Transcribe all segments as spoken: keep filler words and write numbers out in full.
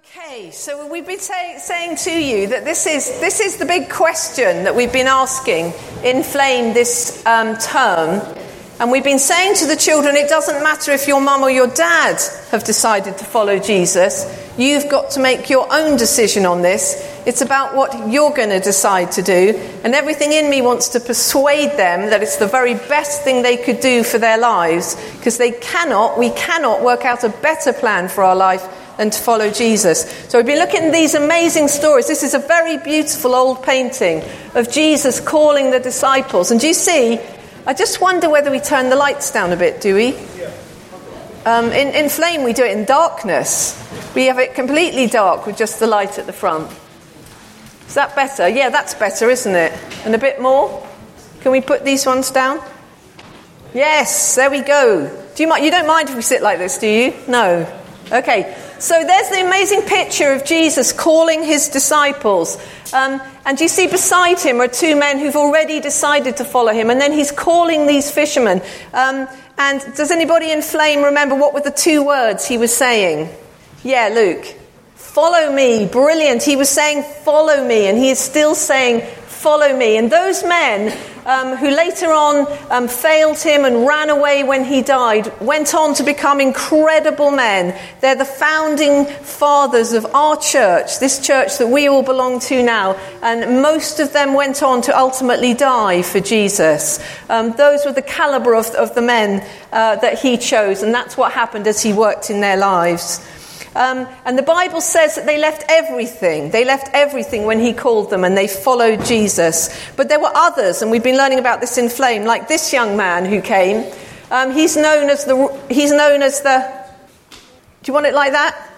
Okay, so we've been say, saying to you that this is this is the big question that we've been asking in Flame this um, term. And we've been saying to the children, it doesn't matter if your mum or your dad have decided to follow Jesus. You've got to make your own decision on this. It's about what you're going to decide to do. And everything in me wants to persuade them that it's the very best thing they could do for their lives, because they cannot, we cannot work out a better plan for our life than to follow Jesus. So we've been looking at these amazing stories. This is a very beautiful old painting of Jesus calling the disciples. And do you see, I just wonder whether we turn the lights down a bit, do we? Um, in, in Flame, we do it in darkness. We have it completely dark with just the light at the front. Is that better? Yeah, that's better, isn't it? And a bit more? Can we put these ones down? Yes, there we go. Do you mind? You don't mind if we sit like this, do you? No. Okay. So there's the amazing picture of Jesus calling his disciples. Um, and you see beside him are two men who've already decided to follow him. And then he's calling these fishermen. Um, and does anybody in Flame remember what were the two words he was saying? Yeah, Luke. Follow me. Brilliant. He was saying, follow me. And he is still saying, follow me. And those men um, who later on um, failed him and ran away when he died went on to become incredible men. They're the founding fathers of our church, this church that we all belong to now. And most of them went on to ultimately die for Jesus. Um, those were the caliber of, of the men uh, that he chose. And that's what happened as he worked in their lives. Um, and the Bible says that they left everything. They left everything when he called them, and they followed Jesus. But there were others, and we've been learning about this in Flame, like this young man who came. Um, he's known as the. He's known as the. Do you want it like that?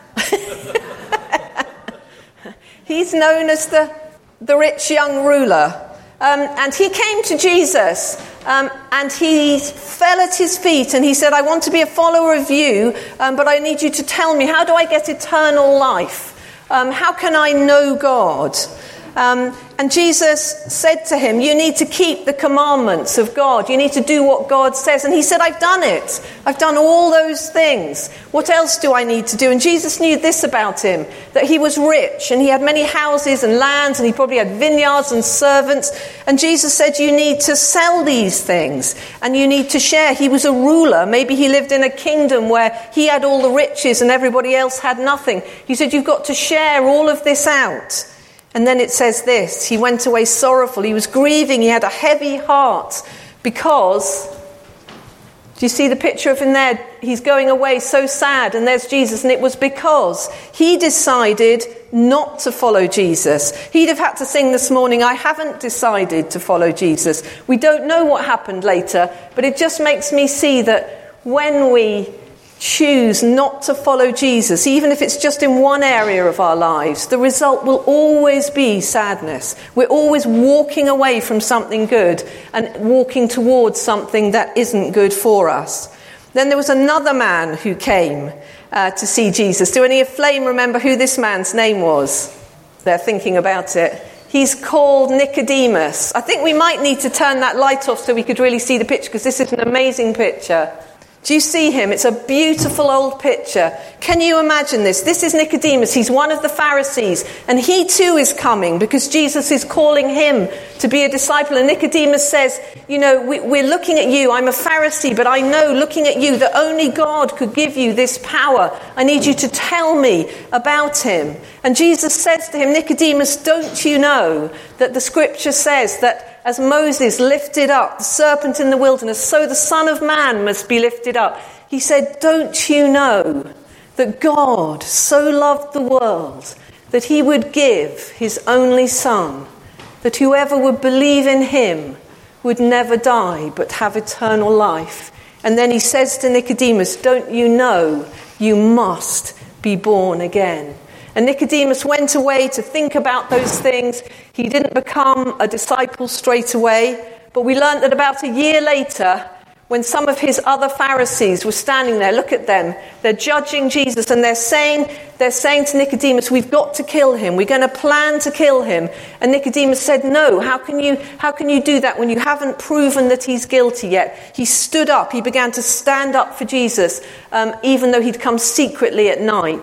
He's known as the the rich young ruler. Um, and he came to Jesus, um, and he fell at his feet, and he said, I want to be a follower of you, um, but I need you to tell me, how do I get eternal life? Um, how can I know God? Um, and Jesus said to him, you need to keep the commandments of God. You need to do what God says. And he said, I've done it. I've done all those things. What else do I need to do? And Jesus knew this about him, that he was rich and he had many houses and lands, and he probably had vineyards and servants. And Jesus said, you need to sell these things and you need to share. He was a ruler. Maybe he lived in a kingdom where he had all the riches and everybody else had nothing. He said, you've got to share all of this out. And then it says this, he went away sorrowful, he was grieving, he had a heavy heart because, do you see the picture of him there? He's going away so sad, and there's Jesus, and it was because he decided not to follow Jesus. He'd have had to sing this morning, I haven't decided to follow Jesus. We don't know what happened later, but it just makes me see that when we choose not to follow Jesus, even if it's just in one area of our lives, the result will always be sadness. We're always walking away from something good and walking towards something that isn't good for us. Then there was another man who came uh, to see Jesus. Do any of Flame remember who this man's name was? They're thinking about it. He's called Nicodemus. I think we might need to turn that light off so we could really see the picture, because this is an amazing picture. Do you see him? It's a beautiful old picture. Can you imagine this? This is Nicodemus. He's one of the Pharisees. And he too is coming because Jesus is calling him to be a disciple. And Nicodemus says, you know, we, we're looking at you. I'm a Pharisee, but I know looking at you that only God could give you this power. I need you to tell me about him. And Jesus says to him, Nicodemus, don't you know that the scripture says that as Moses lifted up the serpent in the wilderness, so the Son of Man must be lifted up. He said, don't you know that God so loved the world that he would give his only Son, that whoever would believe in him would never die but have eternal life? And then he says to Nicodemus, don't you know you must be born again? And Nicodemus went away to think about those things. He didn't become a disciple straight away. But we learned that about a year later, when some of his other Pharisees were standing there, look at them, they're judging Jesus, and they're saying, they're saying to Nicodemus, we've got to kill him. We're going to plan to kill him. And Nicodemus said, no, how can you, how can you do that when you haven't proven that he's guilty yet? He stood up. He began to stand up for Jesus, um, even though he'd come secretly at night.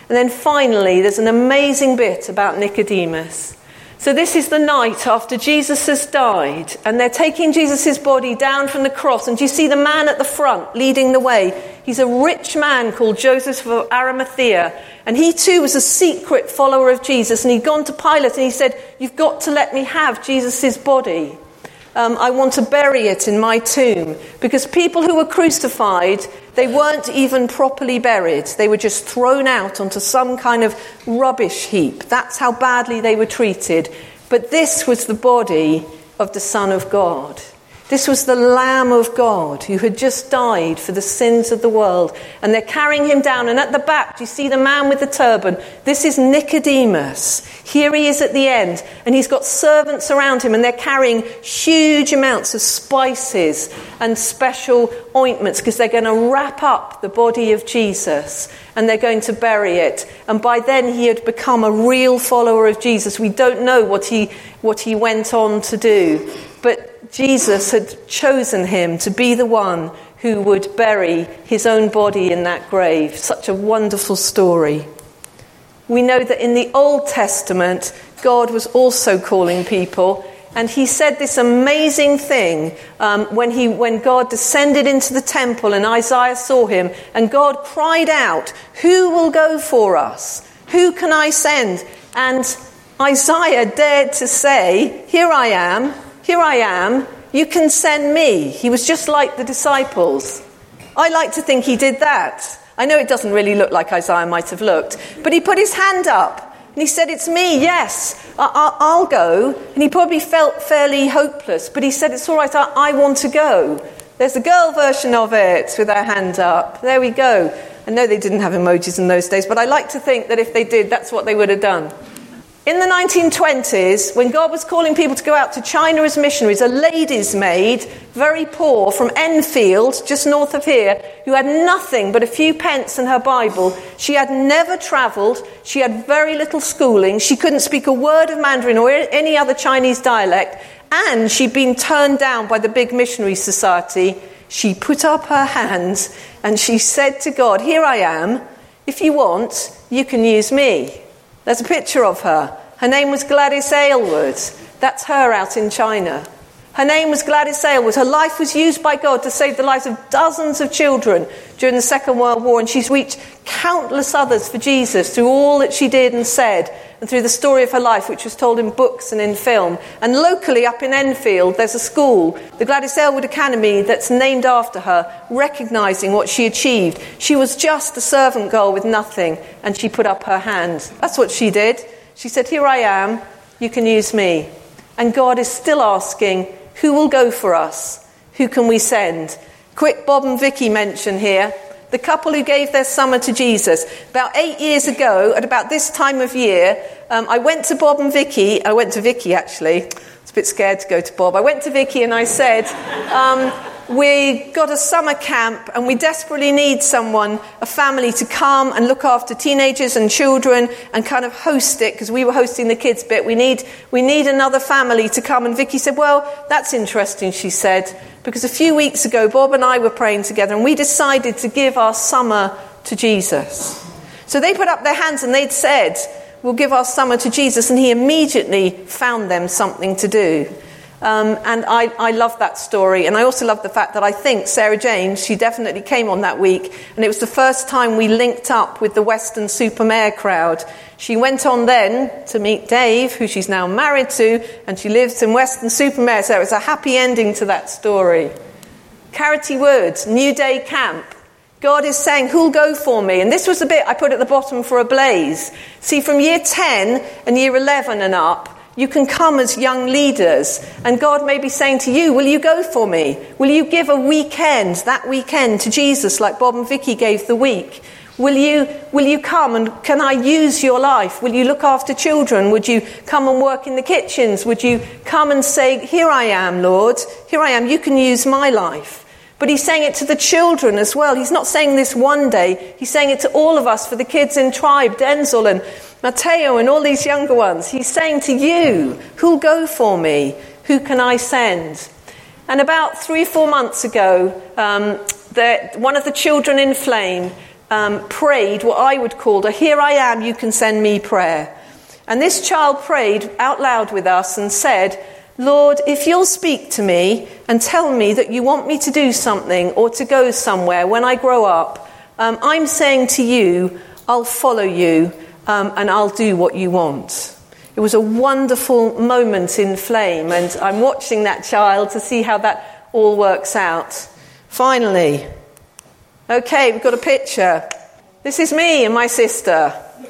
And then finally, there's an amazing bit about Nicodemus. So this is the night after Jesus has died, and they're taking Jesus' body down from the cross. And do you see the man at the front leading the way? He's a rich man called Joseph of Arimathea. And he too was a secret follower of Jesus. And he'd gone to Pilate and he said, "You've got to let me have Jesus' body. Um, I want to bury it in my tomb." Because people who were crucified, they weren't even properly buried. They were just thrown out onto some kind of rubbish heap. That's how badly they were treated. But this was the body of the Son of God. This was the Lamb of God who had just died for the sins of the world. And they're carrying him down. And at the back, do you see the man with the turban? This is Nicodemus. Here he is at the end. And he's got servants around him. And they're carrying huge amounts of spices and special ointments, because they're going to wrap up the body of Jesus. And they're going to bury it. And by then he had become a real follower of Jesus. We don't know what he, what he went on to do. But Jesus had chosen him to be the one who would bury his own body in that grave. Such a wonderful story. We know that in the Old Testament, God was also calling people. And he said this amazing thing um, when, he, when God descended into the temple and Isaiah saw him. And God cried out, "Who will go for us? Who can I send?" And Isaiah dared to say, "Here I am. Here I am, you can send me." He was just like the disciples. I like to think he did that. I know it doesn't really look like Isaiah might have looked, but he put his hand up and he said, "It's me, yes, I- I- I'll go." And he probably felt fairly hopeless, but he said, "It's all right, I-, I want to go." There's a girl version of it with her hand up. There we go. I know they didn't have emojis in those days, but I like to think that if they did, that's what they would have done. In the nineteen twenties, when God was calling people to go out to China as missionaries, a lady's maid, very poor, from Enfield, just north of here, who had nothing but a few pence and her Bible. She had never travelled. She had very little schooling. She couldn't speak a word of Mandarin or any other Chinese dialect. And she'd been turned down by the big missionary society. She put up her hands and she said to God, "Here I am. If you want, you can use me." There's a picture of her. Her name was Gladys Aylward. That's her out in China. Her name was Gladys Aylward. Her life was used by God to save the lives of dozens of children during the Second World War. And she's reached countless others for Jesus through all that she did and said, and through the story of her life, which was told in books and in film. And locally up in Enfield, there's a school, the Gladys Aylward Academy, that's named after her, recognising what she achieved. She was just a servant girl with nothing, and she put up her hand. That's what she did. She said, "Here I am, you can use me." And God is still asking, who will go for us? Who can we send? Quick Bob and Vicky mention here. The couple who gave their summer to Jesus. About eight years ago, at about this time of year, um, I went to Bob and Vicky. I went to Vicky, actually. I was a bit scared to go to Bob. I went to Vicky and I said, um, we got a summer camp and we desperately need someone, a family, to come and look after teenagers and children and kind of host it, because we were hosting the kids bit. We need, we need another family to come. And Vicky said, "Well, that's interesting," she said, "because a few weeks ago, Bob and I were praying together and we decided to give our summer to Jesus." So they put up their hands and they'd said, "We'll give our summer to Jesus." And he immediately found them something to do. Um, and I, I love that story. And I also love the fact that I think Sarah Jane, she definitely came on that week. And it was the first time we linked up with the Weston-super-Mare crowd. She went on then to meet Dave, who she's now married to, and she lives in Weston-super-Mare. So it was a happy ending to that story. Carity Wood, New Day Camp. God is saying, who'll go for me? And this was the bit I put at the bottom for a blaze. See, from year ten and year eleven and up, you can come as young leaders, and God may be saying to you, will you go for me? Will you give a weekend, that weekend, to Jesus like Bob and Vicky gave the week? Will you, will you come and can I use your life? Will you look after children? Would you come and work in the kitchens? Would you come and say, "Here I am, Lord, here I am, you can use my life"? But he's saying it to the children as well. He's not saying this one day. He's saying it to all of us, for the kids in Tribe, Denzel and Mateo and all these younger ones. He's saying to you, who'll go for me? Who can I send? And about three, four months ago, um, the, one of the children in Flame, um, prayed what I would call a "Here I am, you can send me" prayer. And this child prayed out loud with us and said, "Lord, if you'll speak to me and tell me that you want me to do something or to go somewhere when I grow up, um, I'm saying to you, I'll follow you um, and I'll do what you want." It was a wonderful moment in Flame, and I'm watching that child to see how that all works out. Finally, okay, we've got a picture. This is me and my sister.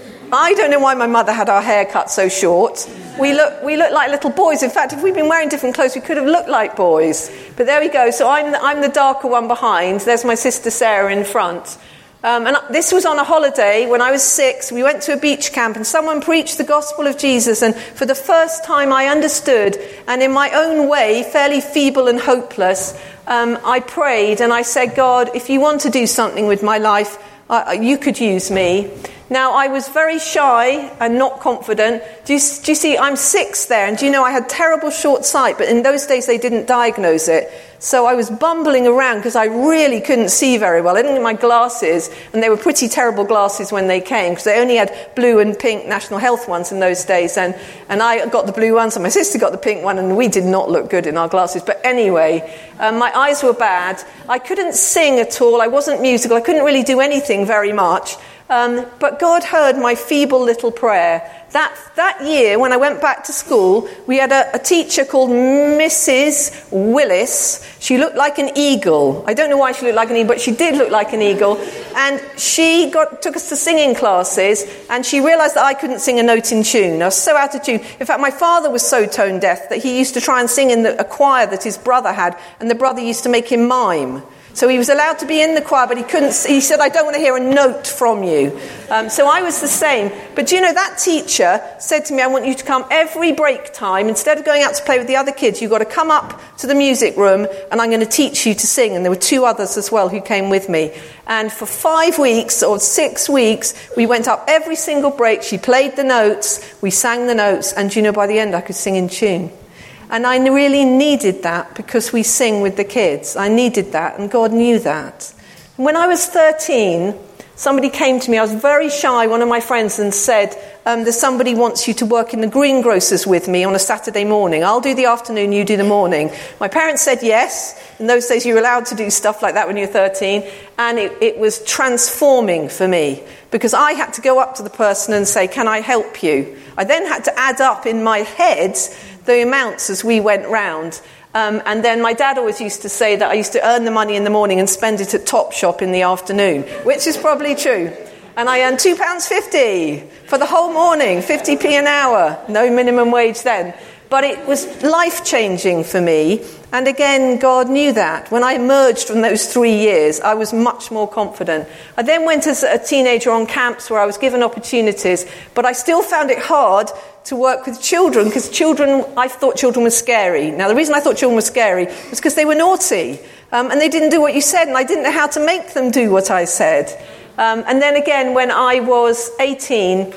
I don't know why my mother had our hair cut so short. We look we look like little boys. In fact, if we'd been wearing different clothes, we could have looked like boys. But there we go. So I'm the, I'm the darker one behind. There's my sister Sarah in front. Um, and this was on a holiday when I was six. We went to a beach camp and someone preached the gospel of Jesus. And for the first time I understood, and in my own way, fairly feeble and hopeless, um, I prayed and I said, "God, if you want to do something with my life, uh, you could use me." Now, I was very shy and not confident. Do you, do you see, I'm six there, and do you know I had terrible short sight, but in those days they didn't diagnose it. So I was bumbling around because I really couldn't see very well. I didn't get my glasses, and they were pretty terrible glasses when they came, because they only had blue and pink National Health ones in those days, and, and I got the blue ones, and my sister got the pink one, and we did not look good in our glasses. But anyway, um, my eyes were bad. I couldn't sing at all. I wasn't musical. I couldn't really do anything very much. Um, but God heard my feeble little prayer. That that year, when I went back to school, we had a, a teacher called Missus Willis. She looked like an eagle. I don't know why she looked like an eagle, but she did look like an eagle. And she got took us to singing classes, and she realised that I couldn't sing a note in tune. I was so out of tune. In fact, my father was so tone deaf that he used to try and sing in the, a choir that his brother had, and the brother used to make him mime. So he was allowed to be in the choir, but he couldn't. He said, "I don't want to hear a note from you." Um, so I was the same. But do you know, that teacher said to me, "I want you to come every break time. Instead of going out to play with the other kids, you've got to come up to the music room, and I'm going to teach you to sing." And there were two others as well who came with me. And for five weeks or six weeks, we went up every single break. She played the notes, we sang the notes, and you know, by the end I could sing in tune. And I really needed that, because we sing with the kids. I needed that, and God knew that. When I was thirteen, somebody came to me. I was very shy, one of my friends, and said, um, there's somebody wants you to work in the greengrocers with me on a Saturday morning. I'll do the afternoon, you do the morning. My parents said yes. In those days, you were allowed to do stuff like that when you were thirteen. And it, it was transforming for me, because I had to go up to the person and say, "Can I help you?" I then had to add up in my head the amounts as we went round. Um, and then my dad always used to say that I used to earn the money in the morning and spend it at Topshop in the afternoon, which is probably true. And I earned two pounds fifty for the whole morning, fifty p an hour, no minimum wage then. But it was life-changing for me. And again, God knew that. When I emerged from those three years, I was much more confident. I then went as a teenager on camps where I was given opportunities, but I still found it hard to work with children, because children, I thought children were scary. Now, the reason I thought children were scary was because they were naughty, um, and they didn't do what you said, and I didn't know how to make them do what I said. Um, and then again, when I was eighteen,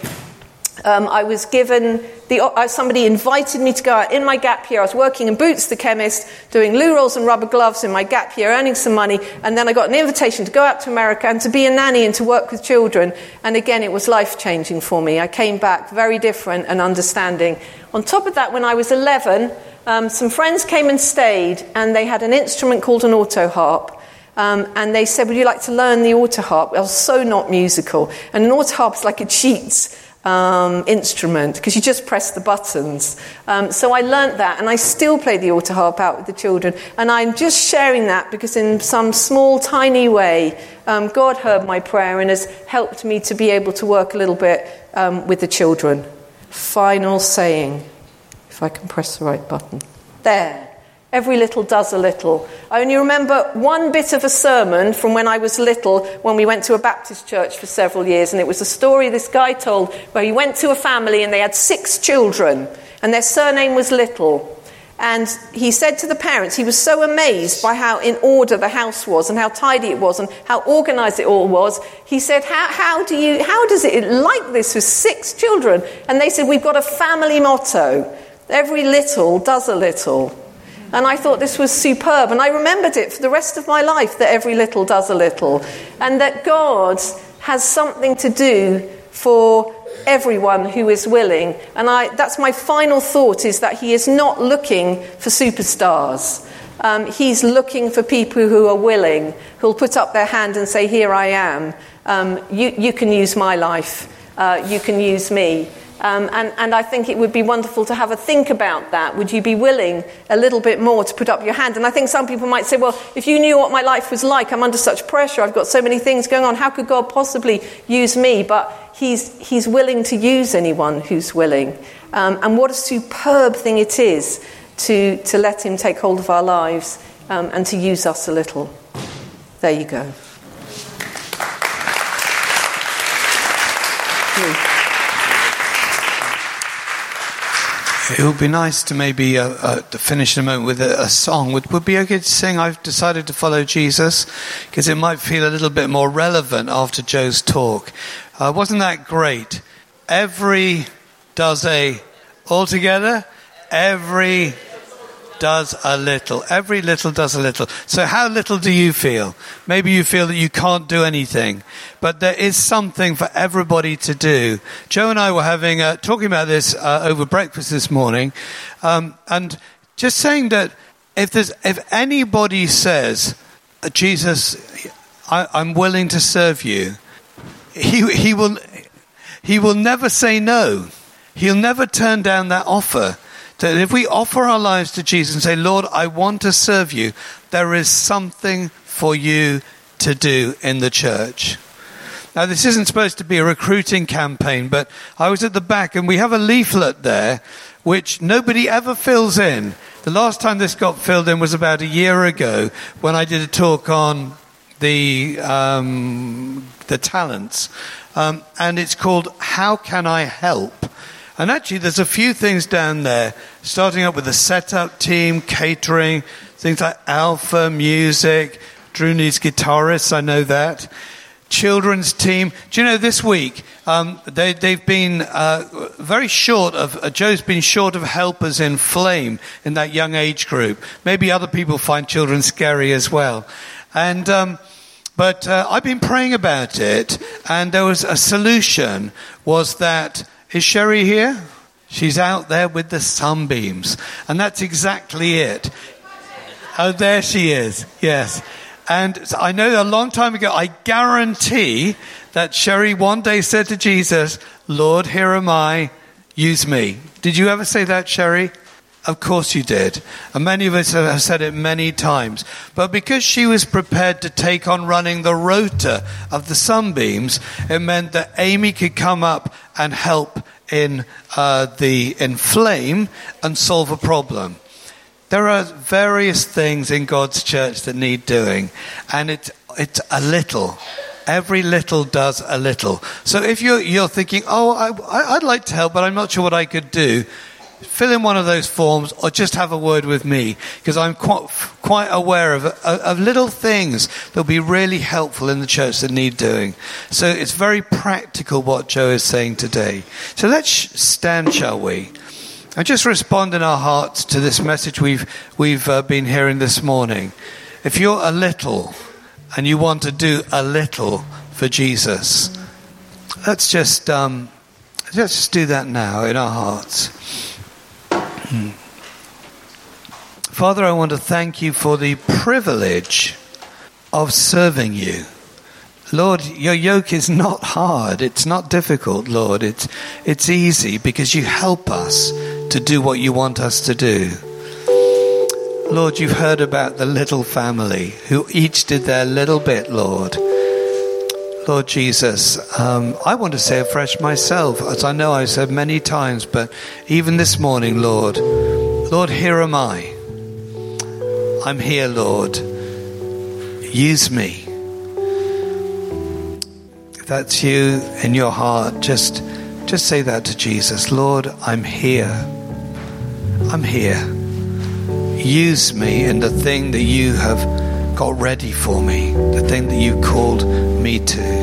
um, I was given the uh, somebody invited me to go out in my gap year. I was working in Boots the chemist, doing loo rolls and rubber gloves in my gap year, earning some money, and then I got an invitation to go out to America and to be a nanny and to work with children. And again, it was life-changing for me. I came back very different and understanding. On top of that, when I was eleven, um, some friends came and stayed, and they had an instrument called an auto harp. Um, and they said, "Would you like to learn the auto harp?" I was so not musical. And an auto harp is like a cheat um, instrument, because you just press the buttons. Um, so I learnt that, and I still play the auto harp out with the children. And I'm just sharing that because in some small, tiny way, um, God heard my prayer and has helped me to be able to work a little bit um, with the children. Final saying, if I can press the right button. There. Every little does a little. I only remember one bit of a sermon from when I was little, when we went to a Baptist church for several years, and it was a story this guy told where he went to a family and they had six children, and their surname was Little. And he said to the parents, he was so amazed by how in order the house was and how tidy it was and how organised it all was. He said, how, how do you, how does it like this with six children? And they said, "We've got a family motto. Every little does a little." And I thought this was superb. And I remembered it for the rest of my life, that every little does a little. And that God has something to do for everyone who is willing. And I, that's my final thought, is that he is not looking for superstars. Um, he's looking for people who are willing, who'll put up their hand and say, here I am. Um, you, you can use my life. Uh, you can use me. Um, and, and I think it would be wonderful to have a think about that. Would you be willing a little bit more to put up your hand? And I think some people might say, well, if you knew what my life was like, I'm under such pressure, I've got so many things going on, how could God possibly use me? But he's, he's willing to use anyone who's willing. Um, and what a superb thing it is to, to let him take hold of our lives um, and to use us a little. There you go. It would be nice to maybe uh, uh, to finish in a moment with a, a song. Would would be okay to sing I've decided to follow Jesus? Because it might feel a little bit more relevant after Joe's talk. Uh, wasn't that great? Every does a, all together, every does a little. Every little does a little. So how little do you feel? Maybe you feel that you can't do anything, but there is something for everybody to do. Joe and I were having uh, talking about this uh, over breakfast this morning, um, and just saying that if there's if anybody says, Jesus, I, I'm willing to serve you, he he will he will never say no. He'll never turn down that offer. That if we offer our lives to Jesus and say, Lord, I want to serve you, there is something for you to do in the church. Now, this isn't supposed to be a recruiting campaign, but I was at the back and we have a leaflet there which nobody ever fills in. The last time this got filled in was about a year ago when I did a talk on the um, the talents. Um, and it's called How Can I Help? And actually, there's a few things down there, starting up with the setup team, catering, things like Alpha, music, Drew needs guitarists, I know that. Children's team. Do you know, this week, um, they, they've been uh, very short of, uh, Joe's been short of helpers in Flame in that young age group. Maybe other people find children scary as well. And... Um, but uh, I've been praying about it, and there was a solution, was that... Is Sherry here? She's out there with the sunbeams. And that's exactly it. Oh, there she is. Yes. And I know a long time ago, I guarantee that Sherry one day said to Jesus, Lord, here am I, use me. Did you ever say that, Sherry? Of course you did. And many of us have said it many times. But because she was prepared to take on running the rota of the sunbeams, it meant that Amy could come up and help in uh, the in Flame and solve a problem. There are various things in God's church that need doing. And it's, it's a little. Every little does a little. So if you're, you're thinking, oh, I, I'd like to help, but I'm not sure what I could do, fill in one of those forms or just have a word with me, because I'm quite, quite aware of, of little things that will be really helpful in the church that need doing. So it's very practical what Joe is saying today. So let's stand, shall we? And just respond in our hearts to this message we've, we've uh, been hearing this morning. If you're a little and you want to do a little for Jesus, let's just, um, let's just do that now in our hearts. Hmm. Father, I want to thank you for the privilege of serving you. Lord, your yoke is not hard. It's not difficult, Lord. It's, it's easy because you help us to do what you want us to do. Lord, you've heard about the little family who each did their little bit, Lord. Lord Jesus, um, I want to say afresh myself, as I know I've said many times, but even this morning, Lord, Lord, here am I. I'm here, Lord. Use me. If that's you in your heart, just, just say that to Jesus. Lord, I'm here. I'm here. Use me in the thing that you have got ready for me, the thing that you called me to.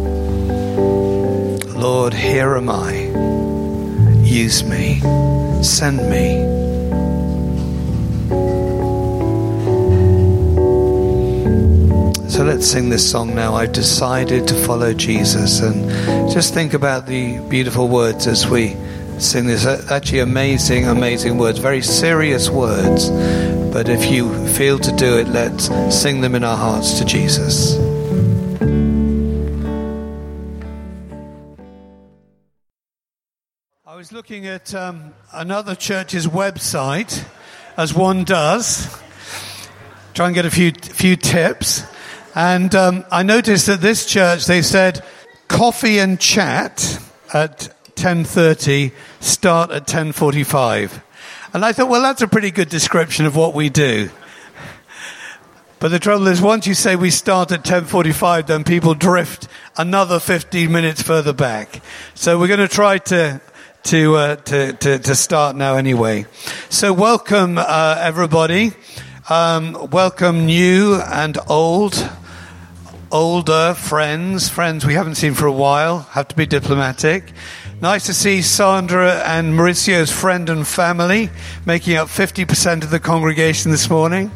Lord, here am I. Use me. Send me. So let's sing this song now. I've decided to follow Jesus. And just think about the beautiful words as we sing this. Actually amazing, amazing words. Very serious words. But if you feel to do it, let's sing them in our hearts to Jesus. I was looking at um, another church's website, as one does, try and get a few few tips. And um, I noticed that this church, they said, coffee and chat at ten thirty, start at ten forty-five. And I thought, well, that's a pretty good description of what we do. But the trouble is, once you say we start at ten forty-five, then people drift another fifteen minutes further back. So we're going to try to... To, uh, to to to start now anyway. So welcome uh, everybody. Um, welcome new and old, older friends, friends we haven't seen for a while. Have to be diplomatic. Nice to see Sandra and Mauricio's friend and family making up fifty percent of the congregation this morning.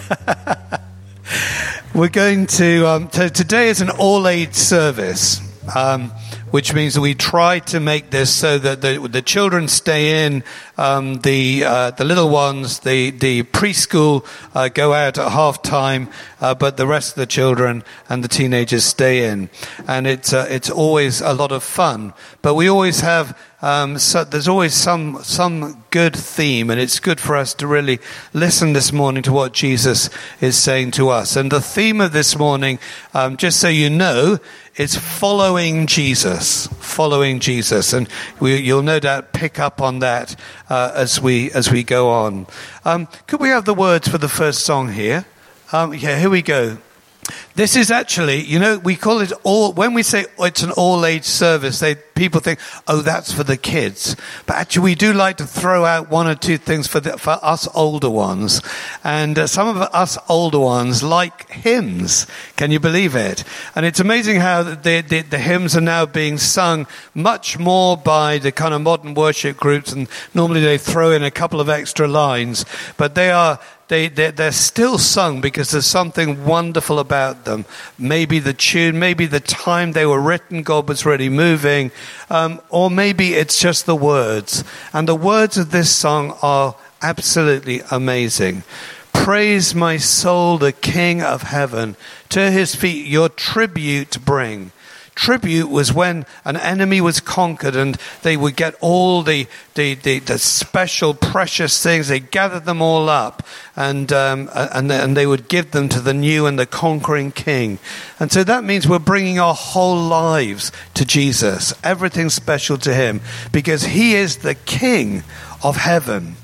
We're going to, um, to today is an all-age service. Um, which means that we try to make this so that the, the children stay in, um, the uh, the little ones, the the preschool uh, go out at half time, uh, but the rest of the children and the teenagers stay in, and it's uh, it's always a lot of fun. But we always have. Um, so there's always some some good theme, and it's good for us to really listen this morning to what Jesus is saying to us. And the theme of this morning, um, just so you know, is following Jesus, following Jesus, and we, you'll no doubt pick up on that uh, as we as we go on. Um, could we have the words for the first song here? Um, yeah, here we go. This is actually, you know, we call it all, when we say it's an all-age service, they people think, oh, that's for the kids. But actually, we do like to throw out one or two things for the, for us older ones. And uh, some of us older ones like hymns. Can you believe it? And it's amazing how the, the, the hymns are now being sung much more by the kind of modern worship groups. And normally they throw in a couple of extra lines. But they are... They, they're, they're still sung because there's something wonderful about them. Maybe the tune, maybe the time they were written, God was really moving, um, or maybe it's just the words. And the words of this song are absolutely amazing. Praise my soul, the King of heaven. To his feet your tribute bring. Tribute was when an enemy was conquered and they would get all the the, the, the special precious things. They gathered them all up and, um, and and they would give them to the new and the conquering king. And so that means we're bringing our whole lives to Jesus. Everything special to him because he is the King of heaven.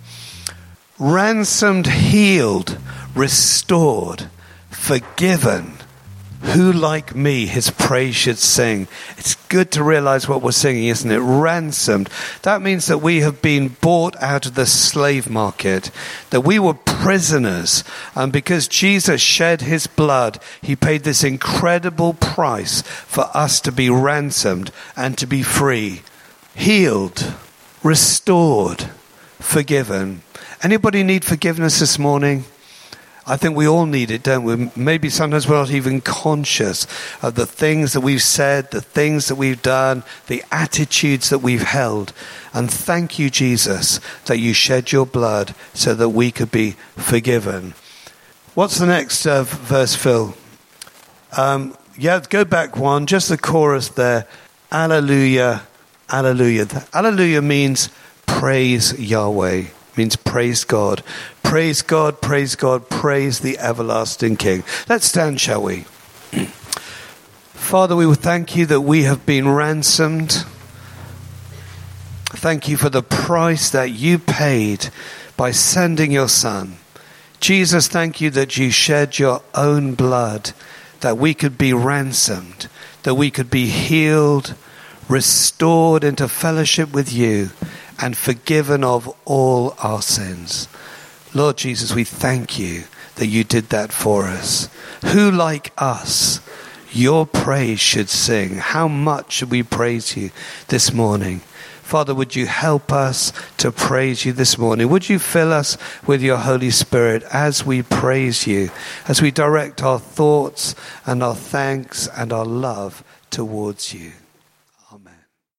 Ransomed, healed, restored, forgiven. Who like me his praise should sing. It's good to realize what we're singing, isn't it? Ransomed. That means that we have been bought out of the slave market, that we were prisoners, and because Jesus shed his blood, he paid this incredible price for us to be ransomed and to be free. Healed, restored, forgiven. Anybody need forgiveness this morning? I think we all need it, don't we? Maybe sometimes we're not even conscious of the things that we've said, the things that we've done, the attitudes that we've held. And thank you, Jesus, that you shed your blood so that we could be forgiven. What's the next uh, verse, Phil? Um, yeah, go back one, just the chorus there. Alleluia, alleluia. Alleluia means praise Yahweh. Means praise God. Praise God, praise God, praise the everlasting King. Let's stand, shall we? Father, we will thank you that we have been ransomed. Thank you for the price that you paid by sending your Son. Jesus, thank you that you shed your own blood, that we could be ransomed, that we could be healed, restored into fellowship with you, and forgiven of all our sins. Lord Jesus, we thank you that you did that for us. Who like us your praise should sing? How much should we praise you this morning? Father, would you help us to praise you this morning? Would you fill us with your Holy Spirit as we praise you, as we direct our thoughts and our thanks and our love towards you. Amen.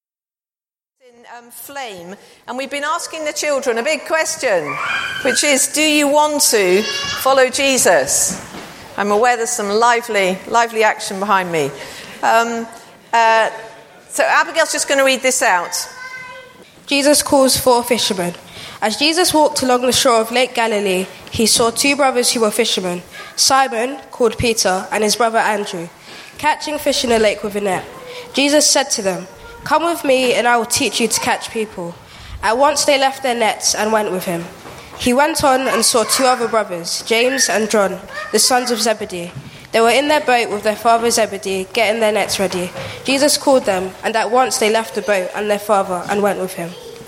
In um, Flame, and we've been asking the children a big question, which is, do you want to follow Jesus? I'm aware there's some lively, lively action behind me. Um, uh, so Abigail's just going to read this out. Jesus calls for a fisherman. As Jesus walked along the shore of Lake Galilee, he saw two brothers who were fishermen, Simon, called Peter, and his brother Andrew, catching fish in the lake with a net. Jesus said to them, "Come with me and I will teach you to catch people." At once they left their nets and went with him. He went on and saw two other brothers, James and John, the sons of Zebedee. They were in their boat with their father Zebedee, getting their nets ready. Jesus called them, and at once they left the boat and their father and went with him.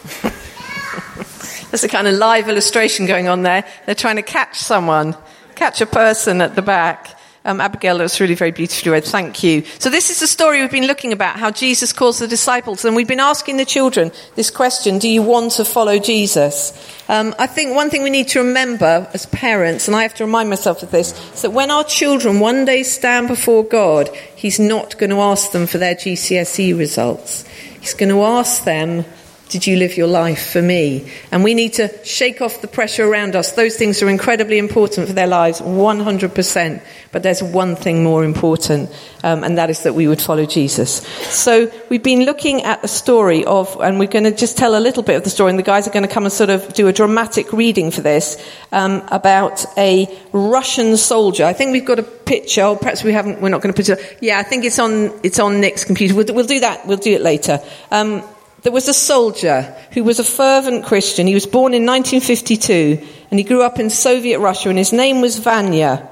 There's a kind of live illustration going on there. They're trying to catch someone, catch a person at the back. Um, Abigail, that's really very beautifully read. Thank you. So this is the story we've been looking about, how Jesus calls the disciples. And we've been asking the children this question, do you want to follow Jesus? Um, I think one thing we need to remember as parents, and I have to remind myself of this, is that when our children one day stand before God, he's not going to ask them for their G C S E results. He's going to ask them, did you live your life for me? And we need to shake off the pressure around us. Those things are incredibly important for their lives, one hundred percent. But there's one thing more important, um, and that is that we would follow Jesus. So we've been looking at the story of, and we're going to just tell a little bit of the story, and the guys are going to come and sort of do a dramatic reading for this, um, about a Russian soldier. I think we've got a picture, or perhaps we haven't, we're not going to put it, yeah, I think it's on, it's on Nick's computer. We'll, we'll do that, we'll do it later. Um, There was a soldier who was a fervent Christian. He was born in nineteen fifty-two, and he grew up in Soviet Russia, and his name was Vanya.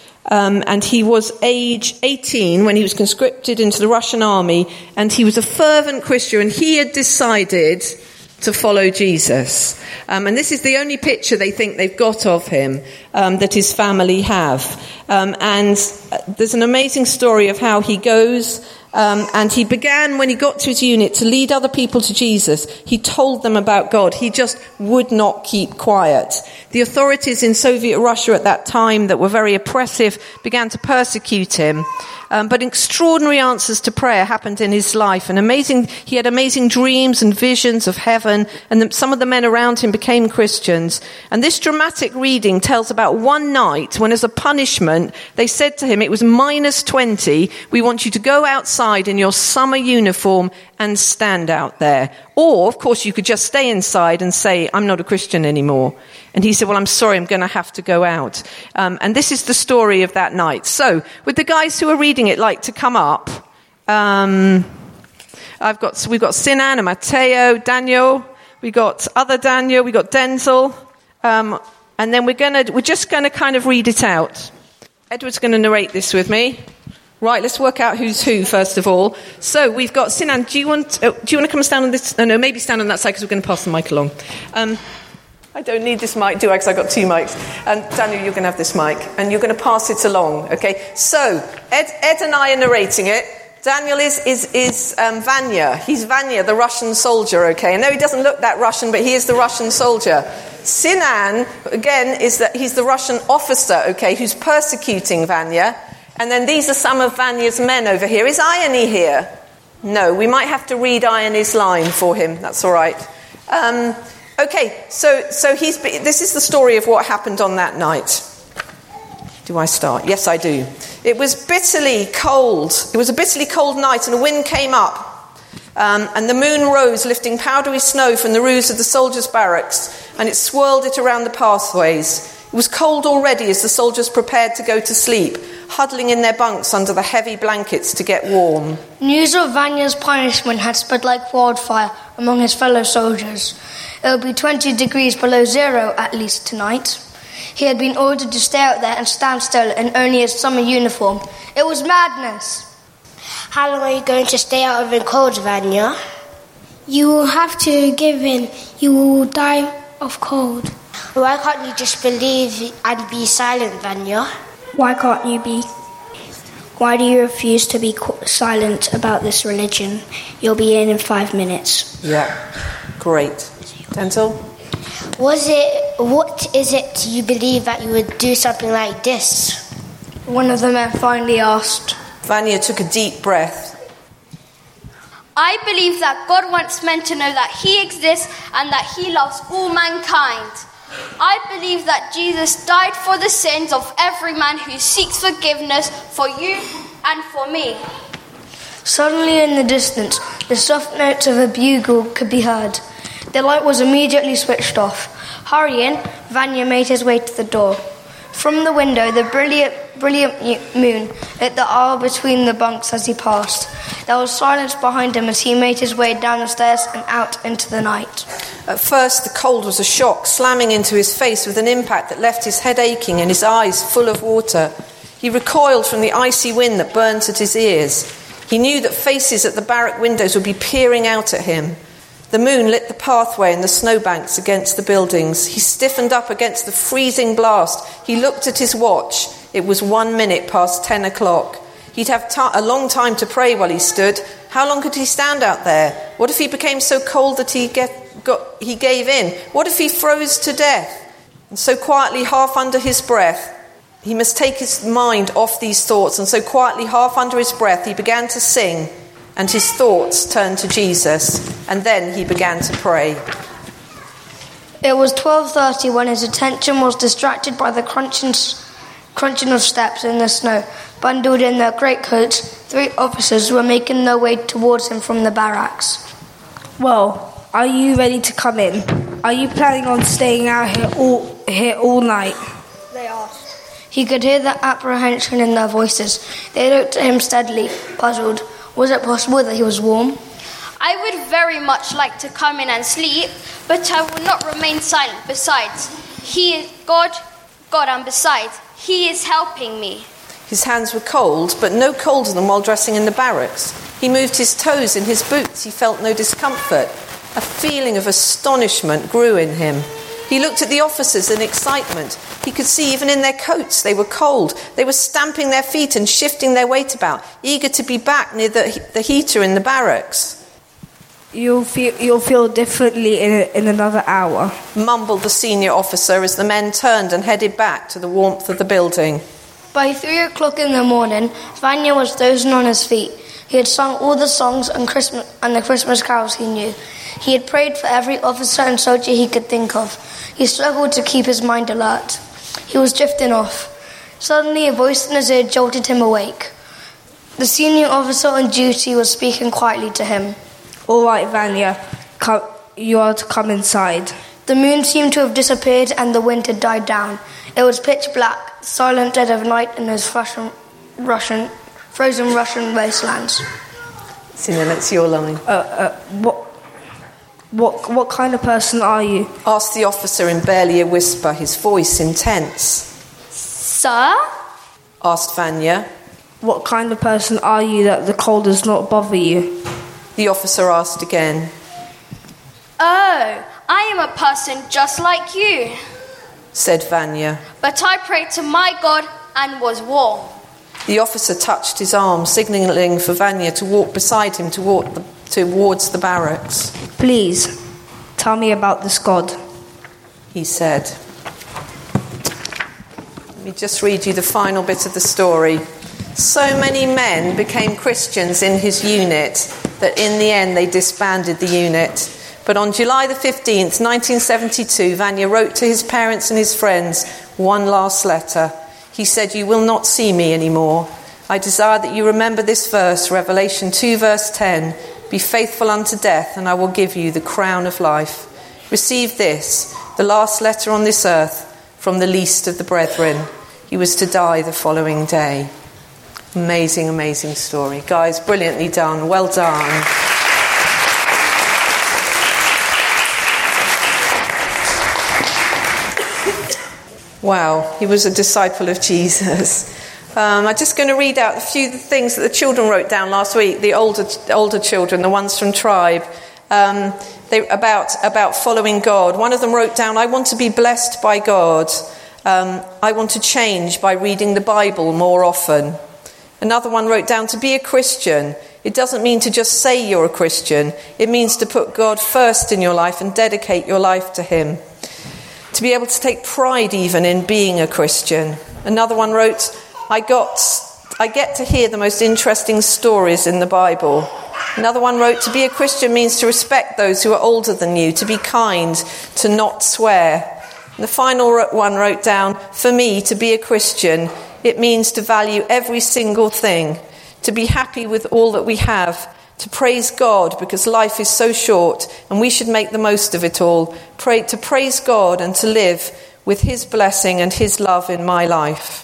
Um, and he was age eighteen when he was conscripted into the Russian army, and he was a fervent Christian, and he had decided to follow Jesus. Um, and this is the only picture they think they've got of him, um, that his family have. Um, and there's an amazing story of how he goes, Um, and he began, when he got to his unit, to lead other people to Jesus. He told them about God. He just would not keep quiet. The authorities in Soviet Russia at that time, that were very oppressive, began to persecute him. Um, but extraordinary answers to prayer happened in his life. And amazing, he had amazing dreams and visions of heaven. And the, some of the men around him became Christians. And this dramatic reading tells about one night when, as a punishment, they said to him, it was minus twenty. We want you to go outside in your summer uniform and stand out there. Or, of course, you could just stay inside and say, I'm not a Christian anymore. And he said, well, I'm sorry, I'm going to have to go out. Um, and this is the story of that night. So, would the guys who are reading it like to come up? Um, I've got, so we've got Sinan and Matteo, Daniel, we got other Daniel, we got Denzel, um, and then we're going to, we're just going to kind of read it out. Edward's going to narrate this with me. Right, let's work out who's who first of all. So we've got Sinan. Do you want? Uh, do you want to come and stand on this? No, no, maybe stand on that side because we're going to pass the mic along. Um, I don't need this mic, do I? Because I've got two mics. And Daniel, you're going to have this mic, and you're going to pass it along. Okay. So Ed, Ed and I are narrating it. Daniel is is is um, Vanya. He's Vanya, the Russian soldier. Okay. I know he doesn't look that Russian, but he is the Russian soldier. Sinan, again, is that he's the Russian officer. Okay, who's persecuting Vanya. And then these are some of Vanya's men over here. Is Ione here? No, we might have to read Ione's line for him. That's all right. Um, okay, so so he's. This is the story of what happened on that night. Do I start? Yes, I do. It was bitterly cold. It was a bitterly cold night, and a wind came up. Um, and the moon rose, lifting powdery snow from the roofs of the soldiers' barracks, and it swirled it around the pathways. It was cold already as the soldiers prepared to go to sleep, huddling in their bunks under the heavy blankets to get warm. News of Vanya's punishment had spread like wildfire among his fellow soldiers. It would be twenty degrees below zero at least tonight. He had been ordered to stay out there and stand still in only his summer uniform. It was madness. How long are you going to stay out of the cold, Vanya? You will have to give in. You will die of cold. Why can't you just believe and be silent, Vanya? Why can't you be? Why do you refuse to be qu- silent about this religion? You'll be in in five minutes. Yeah, great. Dental? Was it, what is it you believe that you would do something like this? One of the men finally asked. Vanya took a deep breath. I believe that God wants men to know that He exists and that He loves all mankind. I believe that Jesus died for the sins of every man who seeks forgiveness for you and for me. Suddenly in the distance, the soft notes of a bugle could be heard. The light was immediately switched off. Hurrying, Vanya made his way to the door. From the window, the brilliant, brilliant moon lit the aisle between the bunks as he passed. There was silence behind him as he made his way down the stairs and out into the night. At first, the cold was a shock, slamming into his face with an impact that left his head aching and his eyes full of water. He recoiled from the icy wind that burnt at his ears. He knew that faces at the barrack windows would be peering out at him. The moon lit the pathway and the snowbanks against the buildings. He stiffened up against the freezing blast. He looked at his watch. It was one minute past ten o'clock. He'd have t- a long time to pray while he stood. How long could he stand out there? What if he became so cold that he, get, got, he gave in? What if he froze to death? And so quietly, half under his breath, he must take his mind off these thoughts. And so quietly, half under his breath, he began to sing. And his thoughts turned to Jesus, and then he began to pray. It was twelve thirty when his attention was distracted by the crunching, crunching of steps in the snow. Bundled in their greatcoats, three officers were making their way towards him from the barracks. Well, are you ready to come in? Are you planning on staying out here all, here all night? They asked. He could hear the apprehension in their voices. They looked at him steadily, puzzled. Was it possible that he was warm? I would very much like to come in and sleep, but I will not remain silent. Besides, He is God, God, and besides, He is helping me. His hands were cold, but no colder than while dressing in the barracks. He moved his toes in his boots. He felt no discomfort. A feeling of astonishment grew in him. He looked at the officers in excitement. He could see even in their coats they were cold. They were stamping their feet and shifting their weight about, eager to be back near the, the heater in the barracks. You'll feel you'll feel differently in in another hour, mumbled the senior officer as the men turned and headed back to the warmth of the building. By three o'clock in the morning, Vanya was dozing on his feet. He had sung all the songs and Christmas and the Christmas carols he knew. He had prayed for every officer and soldier he could think of. He struggled to keep his mind alert. He was drifting off. Suddenly, a voice in his ear jolted him awake. The senior officer on duty was speaking quietly to him. All right, Vanya, come, you are to come inside. The moon seemed to have disappeared and the wind had died down. It was pitch black, silent dead of night in those Russian, Russian, frozen Russian wastelands. Senior, that's your line. Uh, uh, what? What what kind of person are you? Asked the officer in barely a whisper, his voice intense. Sir? Asked Vanya. What kind of person are you that the cold does not bother you? The officer asked again. Oh, I am a person just like you, said Vanya. But I prayed to my God and was warm. The officer touched his arm, signalling for Vanya to walk beside him toward the, towards the barracks. Please, tell me about this God, he said. Let me just read you the final bit of the story. So many men became Christians in his unit that in the end they disbanded the unit. But on July the fifteenth, nineteen seventy-two, Vanya wrote to his parents and his friends one last letter. He said, "You will not see me anymore. I desire that you remember this verse, Revelation two verse ten. Be faithful unto death, and I will give you the crown of life. Receive this, the last letter on this earth, from the least of the brethren." He was to die the following day. Amazing, amazing story. Guys, brilliantly done. Well done. Wow, he was a disciple of Jesus. Um, I'm just going to read out a few things that the children wrote down last week, the older older children, the ones from Tribe, um, they, about, about following God. One of them wrote down, "I want to be blessed by God. Um, I want to change by reading the Bible more often." Another one wrote down, to be a Christian, it doesn't mean to just say you're a Christian. It means to put God first in your life and dedicate your life to him. To be able to take pride even in being a Christian. Another one wrote, I got, I get to hear the most interesting stories in the Bible. Another one wrote, to be a Christian means to respect those who are older than you, to be kind, to not swear. And the final one wrote down, for me, to be a Christian, it means to value every single thing, to be happy with all that we have, to praise God because life is so short and we should make the most of it all, Pray, to praise God and to live with his blessing and his love in my life.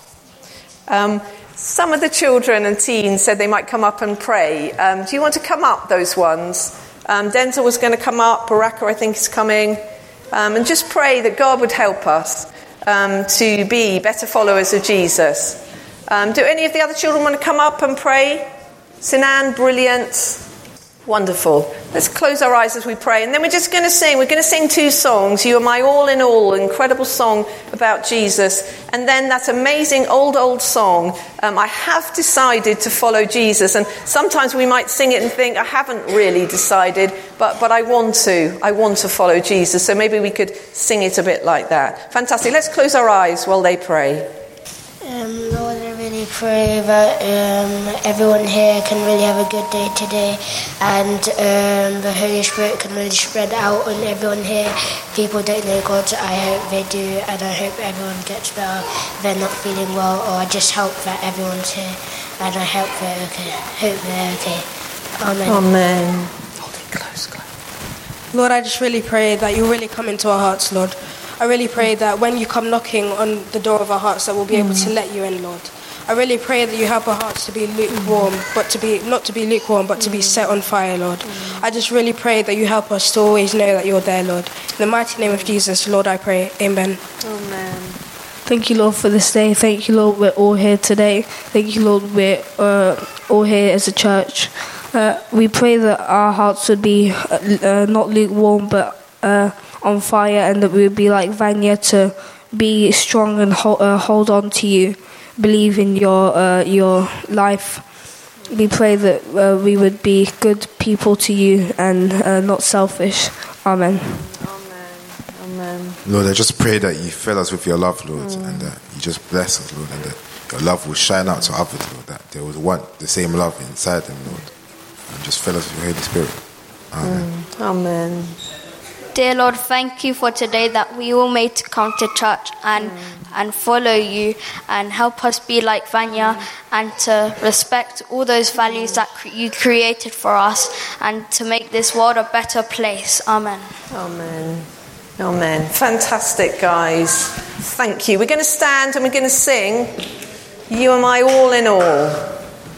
Um, some of the children and teens said they might come up and pray. Um, do you want to come up, those ones? Um, Denzel was going to come up, Baraka I think is coming, um, and just pray that God would help us um, to be better followers of Jesus. Um, do any of the other children want to come up and pray? Sinan, brilliant. Wonderful. Let's close our eyes as we pray. And then we're just going to sing. We're going to sing two songs. You Are My All in All, an incredible song about Jesus. And then that amazing old, old song, um, I have decided to follow Jesus. And sometimes we might sing it and think, I haven't really decided, but, but I want to. I want to follow Jesus. So maybe we could sing it a bit like that. Fantastic. Let's close our eyes while they pray. Um, Lord, I really pray that um, everyone here can really have a good day today, and um, the Holy Spirit can really spread out on everyone here. People don't know God, I hope they do, and I hope everyone gets better if they're not feeling well, or I just hope that everyone's here, and I hope they're okay. Hope they're okay. Amen. Amen. Hold it close, close. Lord, I just really pray that you really come into our hearts, Lord. I really pray that when you come knocking on the door of our hearts, that we'll be able to let you in, Lord. I really pray that you help our hearts to be lukewarm, but to be not to be lukewarm, but to be set on fire, Lord. I just really pray that you help us to always know that you're there, Lord. In the mighty name of Jesus, Lord, I pray. Amen. Amen. Thank you, Lord, for this day. Thank you, Lord, we're all here today. Thank you, Lord, we're uh, all here as a church. Uh, we pray that our hearts would be uh, uh, not lukewarm, but uh, on fire, and that we would be like Vanya, to be strong and hold, uh, hold on to you, believe in your uh, your life. We pray that uh, we would be good people to you and uh, not selfish. Amen. Amen. Amen. Lord, I just pray that you fill us with your love, Lord, mm. and that you just bless us, Lord, and that your love will shine out to others, Lord, that they will want the same love inside them, Lord, and just fill us with your Holy Spirit. Amen. Mm. Amen. Dear Lord, thank you for today that we all made to come to church and mm. and follow you and help us be like Vanya mm. and to respect all those values that cre- you created for us and to make this world a better place. Amen. Amen. Amen. Fantastic, guys. Thank you. We're going to stand and we're going to sing You Are My All in All.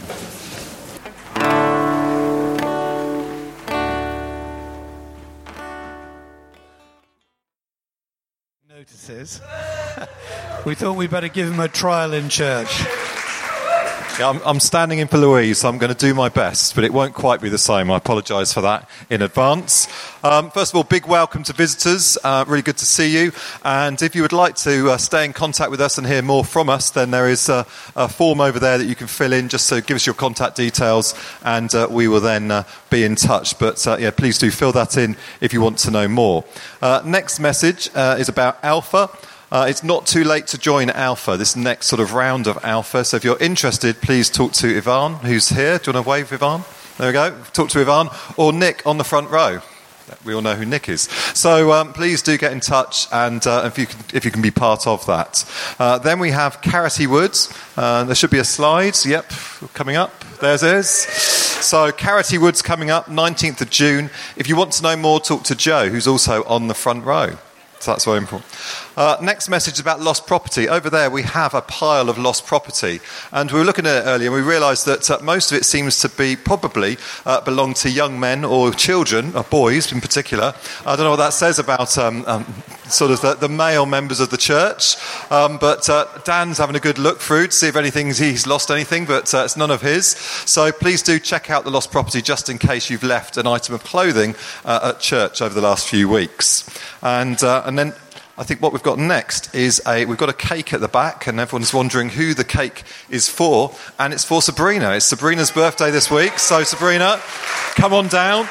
Notices. We thought we'd better give him a trial in church. Yeah, I'm, I'm standing in for Louise, so I'm going to do my best, but it won't quite be the same. I apologise for that in advance. Um, first of all, big welcome to visitors. Uh, really good to see you. And if you would like to uh, stay in contact with us and hear more from us, then there is a, a form over there that you can fill in. Just so give us your contact details, and uh, we will then uh, be in touch. But uh, yeah, please do fill that in if you want to know more. Uh, next message uh, is about Alpha. Uh, it's not too late to join Alpha, this next sort of round of Alpha. So if you're interested, please talk to Ivan, who's here. Do you want to wave, Ivan? There we go. Talk to Ivan. Or Nick on the front row. We all know who Nick is. So um, please do get in touch, and uh, if you can, if you can be part of that. Uh, then we have Carity Woods. Uh, there should be a slide. Yep, coming up. There's it is. So Carity Woods coming up, nineteenth of June. If you want to know more, talk to Joe, who's also on the front row. So that's very important. Uh, next message is about lost property. Over there we have a pile of lost property. And we were looking at it earlier and we realised that uh, most of it seems to be probably uh, belong to young men or children, or boys in particular. I don't know what that says about um, um, sort of the, the male members of the church. Um, but uh, Dan's having a good look through to see if anything, he's lost anything, but uh, it's none of his. So please do check out the lost property just in case you've left an item of clothing uh, at church over the last few weeks. And uh, and then I think what we've got next is a, we've got a cake at the back, and everyone's wondering who the cake is for, and it's for Sabrina. It's Sabrina's birthday this week, so Sabrina, come on down.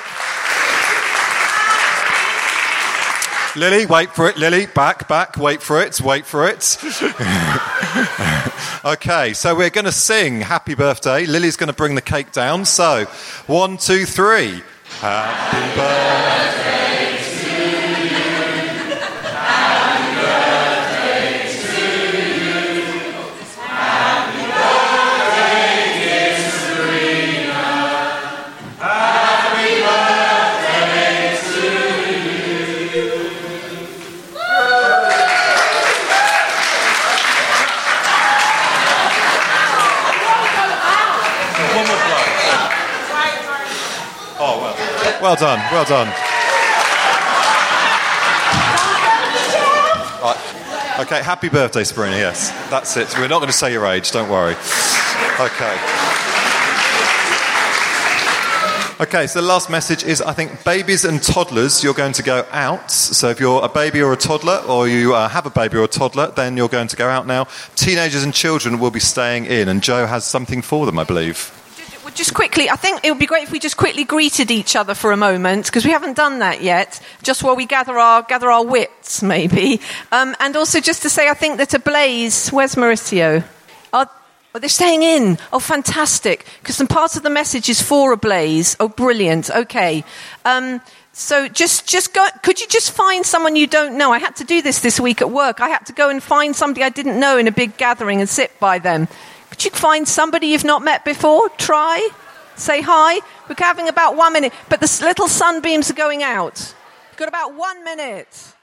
Lily, wait for it. Lily, back, back, wait for it, wait for it. Okay, so we're going to sing Happy Birthday. Lily's going to bring the cake down. So, one, two, three. Happy birthday to you. Happy birthday to you. Happy birthday, dear Sabrina. Happy birthday to you. One more blow. Oh, well. Well done, well done. Right. Okay, happy birthday, Sabrina, yes. That's it. We're not going to say your age, don't worry. Okay. Okay, so the last message is, I think, babies and toddlers, you're going to go out. So if you're a baby or a toddler, or you uh, have a baby or a toddler, then you're going to go out now. Teenagers and children will be staying in, and Joe has something for them, I believe. Just quickly, I think it would be great if we just quickly greeted each other for a moment, because we haven't done that yet, just while we gather our gather our wits, maybe. Um, and also just to say, I think that Ablaze, where's Mauricio? Are, oh, they're staying in. Oh, fantastic, because some parts of the message is for Ablaze. Oh, brilliant. Okay. Um, so just, just go, could you just find someone you don't know? I had to do this this week at work. I had to go and find somebody I didn't know in a big gathering and sit by them. Could you find somebody you've not met before? Try. Say hi. We're having about one minute, but the little sunbeams are going out. We've got about one minute.